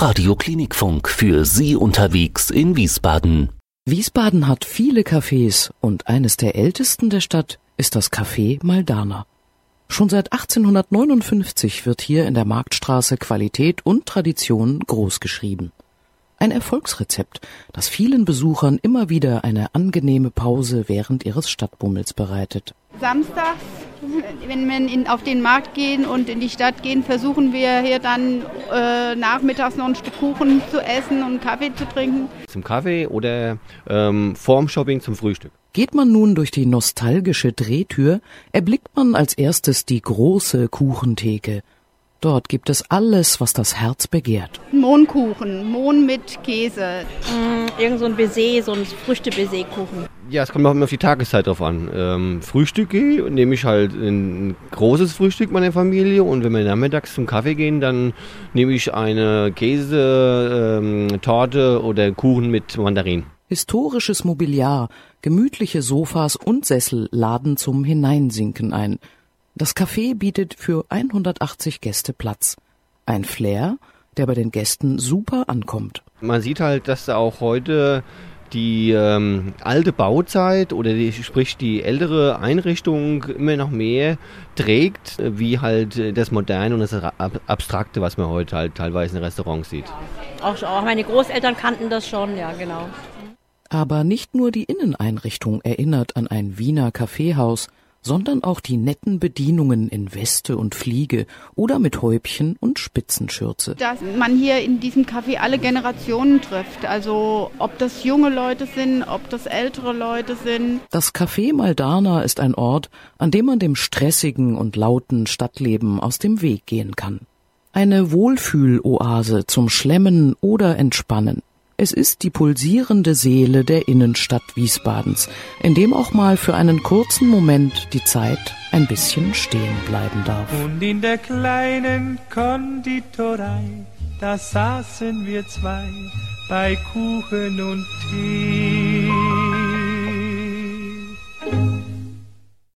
Radio Klinikfunk für Sie unterwegs in Wiesbaden. Wiesbaden hat viele Cafés und eines der ältesten der Stadt ist das Café Maldana. Schon seit 1859 wird hier in der Marktstraße Qualität und Tradition großgeschrieben. Ein Erfolgsrezept, das vielen Besuchern immer wieder eine angenehme Pause während ihres Stadtbummels bereitet. Samstags, wenn wir auf den Markt gehen und in die Stadt gehen, versuchen wir hier dann nachmittags noch ein Stück Kuchen zu essen und einen Kaffee zu trinken. Zum Kaffee oder vorm Shopping zum Frühstück. Geht man nun durch die nostalgische Drehtür, erblickt man als erstes die große Kuchentheke. Dort gibt es alles, was das Herz begehrt. Mohnkuchen, Mohn mit Käse. Irgend so ein Baiser, so ein Früchte-Baiser-Kuchen. Ja, es kommt auch immer auf die Tageszeit drauf an. Frühstücke nehme ich halt ein großes Frühstück meiner Familie und wenn wir nachmittags zum Kaffee gehen, dann nehme ich eine Käsetorte oder Kuchen mit Mandarinen. Historisches Mobiliar, gemütliche Sofas und Sessel laden zum Hineinsinken ein. Das Café bietet für 180 Gäste Platz. Ein Flair, der bei den Gästen super ankommt. Man sieht halt, dass auch heute die alte Bauzeit oder sprich die ältere Einrichtung immer noch mehr trägt, wie halt das Moderne und das Abstrakte, was man heute halt teilweise in Restaurants sieht. Auch meine Großeltern kannten das schon, ja genau. Aber nicht nur die Inneneinrichtung erinnert an ein Wiener Kaffeehaus, sondern auch die netten Bedienungen in Weste und Fliege oder mit Häubchen und Spitzenschürze. Dass man hier in diesem Café alle Generationen trifft, also ob das junge Leute sind, ob das ältere Leute sind. Das Café Maldana ist ein Ort, an dem man dem stressigen und lauten Stadtleben aus dem Weg gehen kann. Eine Wohlfühloase zum Schlemmen oder Entspannen. Es ist die pulsierende Seele der Innenstadt Wiesbadens, in dem auch mal für einen kurzen Moment die Zeit ein bisschen stehen bleiben darf. Und in der kleinen Konditorei, da saßen wir zwei bei Kuchen und Tee.